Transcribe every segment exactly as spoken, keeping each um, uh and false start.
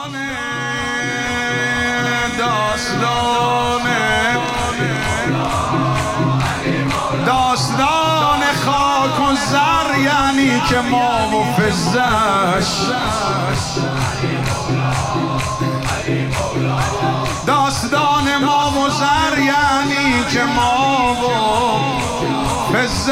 داستان داستان خاک و زر، یعنی که ما و فزش. داستان ما و زر، یعنی که ما و فزش.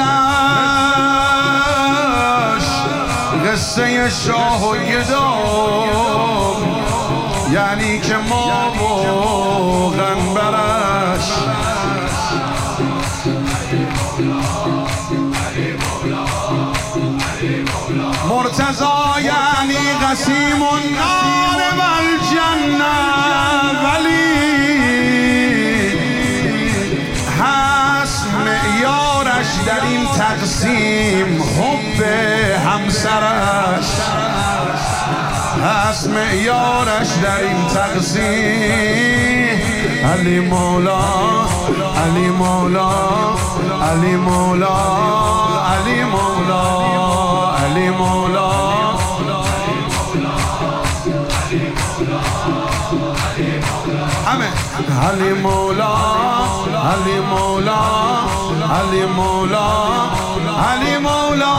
قصه شاه و گدام، یعنی که ما و غنبرش. مرتضی یعنی قسیم النار و الجنه، ولی هست معیارش در این تقسیم حب همسرش. هست معیارش در این تقسیم علی مولا، علی مولا، علی مولا، علی مولا، علی مولا. همه علی مولا، علی مولا، علی مولا، علی مولا.